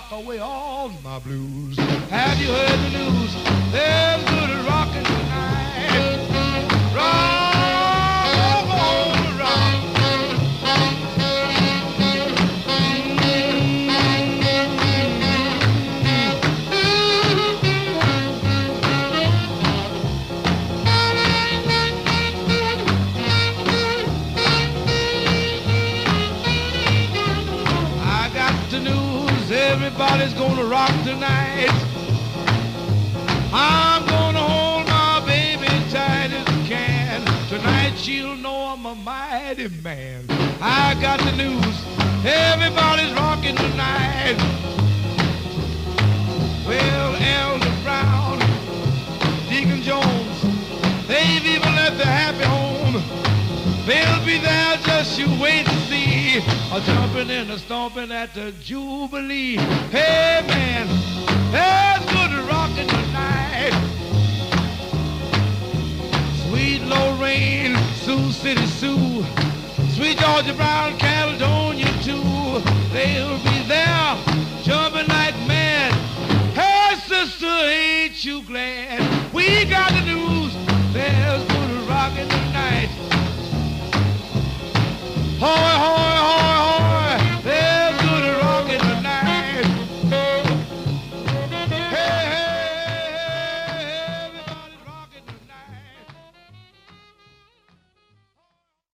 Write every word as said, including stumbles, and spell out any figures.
rock away all my blues. Have you heard the news? There's good rockin' tonight. Rock on, rock. I got the news, everybody's gonna rock tonight. I'm gonna hold my baby tight as I can. Tonight she'll know I'm a mighty man. I got the news, everybody's rocking tonight. Well, Elder Brown, Deacon Jones, they've even left their happy home. They'll be there, just you wait to see. A jumping and a stomping at the Jubilee. Hey man, there's good rocking tonight. Sweet Lorraine, Sioux City Sue, sweet Georgia Brown, Caledonia too. They'll be there, jumping like mad. Hey sister, ain't you glad? We got the news, there's good rocking tonight. Hoy, hoy.